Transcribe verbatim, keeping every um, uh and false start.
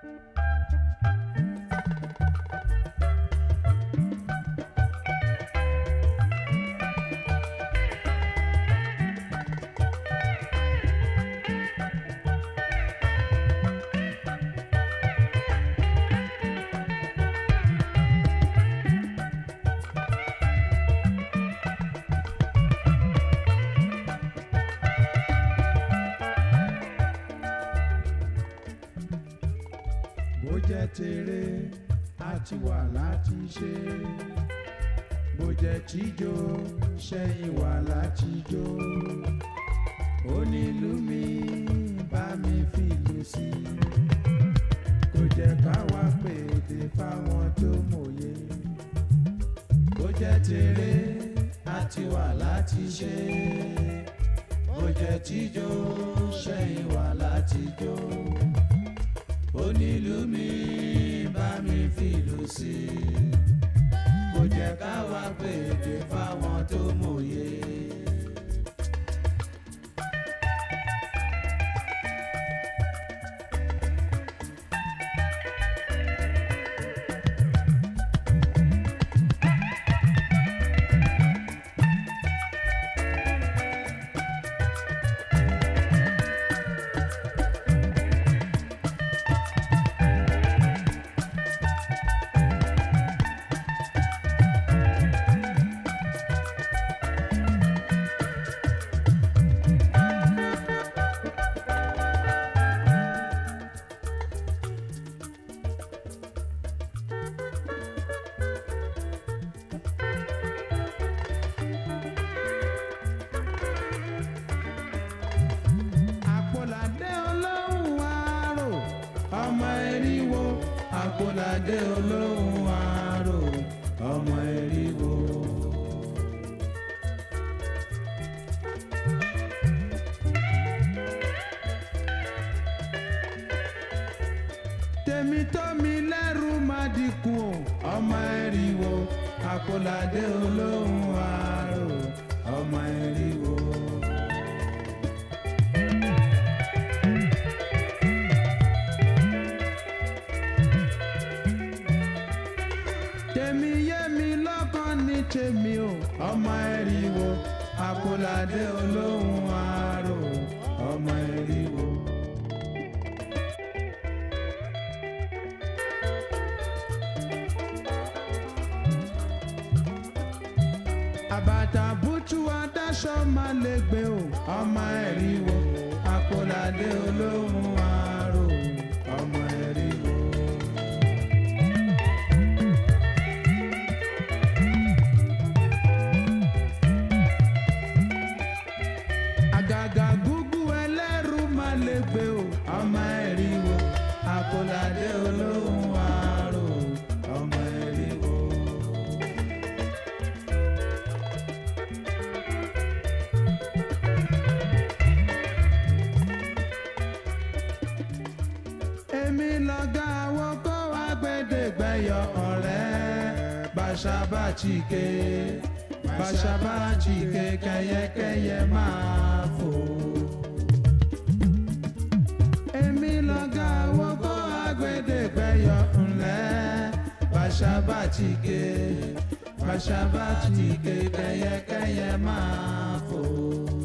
bó jẹ́ tèrè àti wà láti ṣe bó jẹ́ tíjó ṣẹ́yìn wà láti jó onílù mi bá mi fìlù sí kò jẹ́ káwa pèdè fáwọn tó mòye bó jẹ́ tèrè àti wà láti ṣe bó jẹ́ tíjó ṣẹ́yìn wà láti jó onílù mi bá mi fìlù sí kò jẹ́ káwa pèdè fáwọn tó mòye. Àpòládé olóhùn àrò ọmọ eriwo. Tèmi tó mi lẹ́rù má dínkù ọmọ eriwo. Àpòládé olóhùn àrò ọmọ eriwo. Tèmi yé mi lọ́kàn ní tèmi o ọmọ eriwo Àpòládé olóhùn àrò ọmọ eriwo. Àbàtà bútú adáṣọ máa lè gbé o ọmọ eriwo Àpòládé olóhùn àrò ọmọ eriwo. Àgàgà gúgú ẹlẹ́rù máa lè gbé o ọmọ eriwo Àpòládé olóhùn àrò ọmọ eriwo. Èmi lọ̀gá àwọn kó wá gbẹdẹgbẹyọ ọ̀rẹ́ bàṣàbàtìké bàṣàbàtìké kẹyẹkẹyẹ máa fò. Èmi lọ̀gá àwọn kó wá gbẹdẹgbẹyọ ńlẹ́ bàṣàbàtìké bàṣàbàtìké kẹyẹkẹyẹ máa fò.